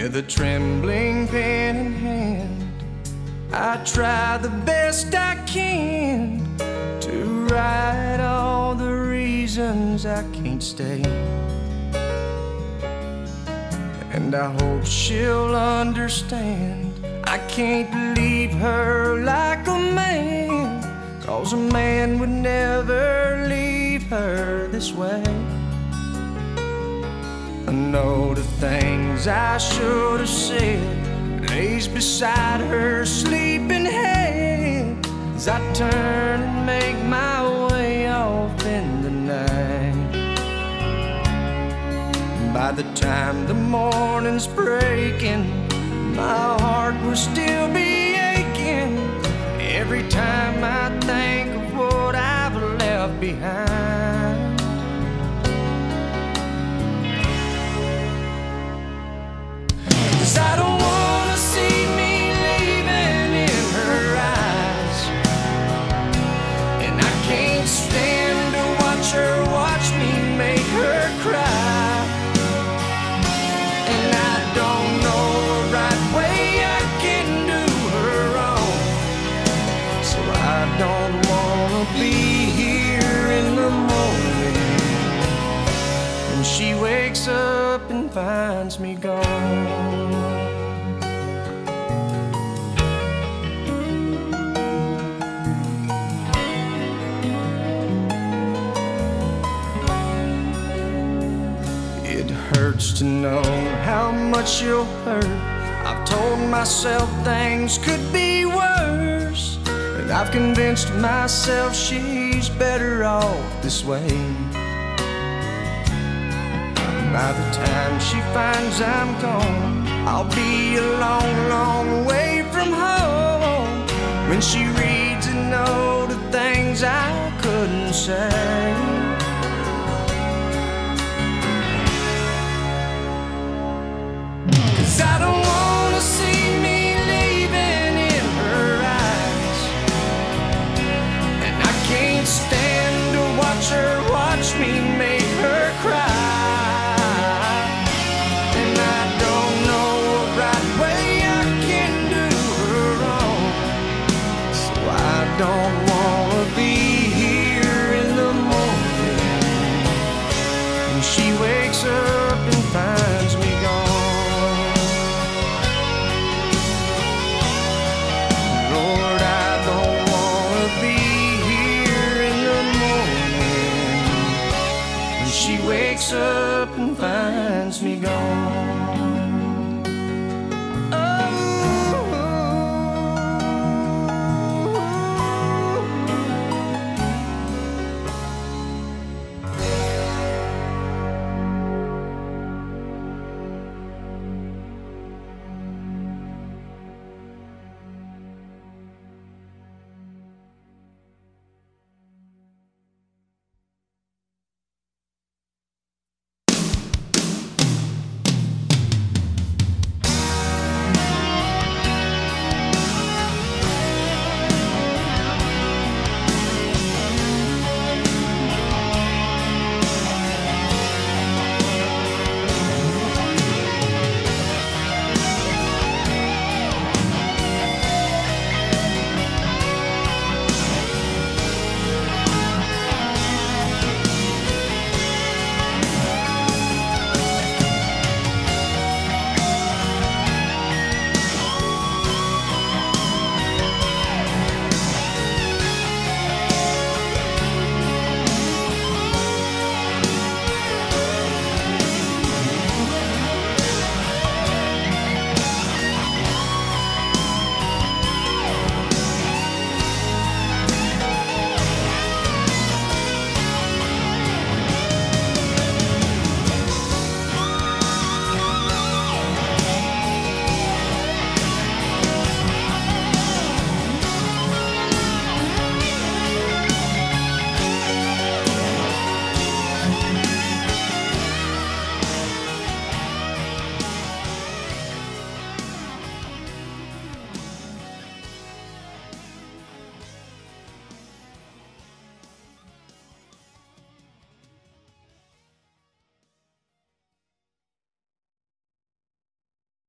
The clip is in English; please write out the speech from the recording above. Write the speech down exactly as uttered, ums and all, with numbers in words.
With a trembling pen in hand, I try the best I can to write all the reasons I can't stay. And I hope she'll understand I can't leave her like a man, 'cause a man would never leave her this way. I know the things I should have said lays beside her sleeping head as I turn and make my way off in the night. By the time the morning's breaking, my heart will still be aching every time I think of what I've left behind. 'Cause I don't wanna see me leaving in her eyes, and I can't stand to watch her watch me make her cry. And I don't know the right way I can do her wrong, so I don't wanna be here in the morning when she wakes up and finds me gone. It hurts to know how much you'll hurt. I've told myself things could be worse, and I've convinced myself she's better off this way. By the time she finds I'm gone, I'll be a long, long way from home when she reads a note of things I couldn't say.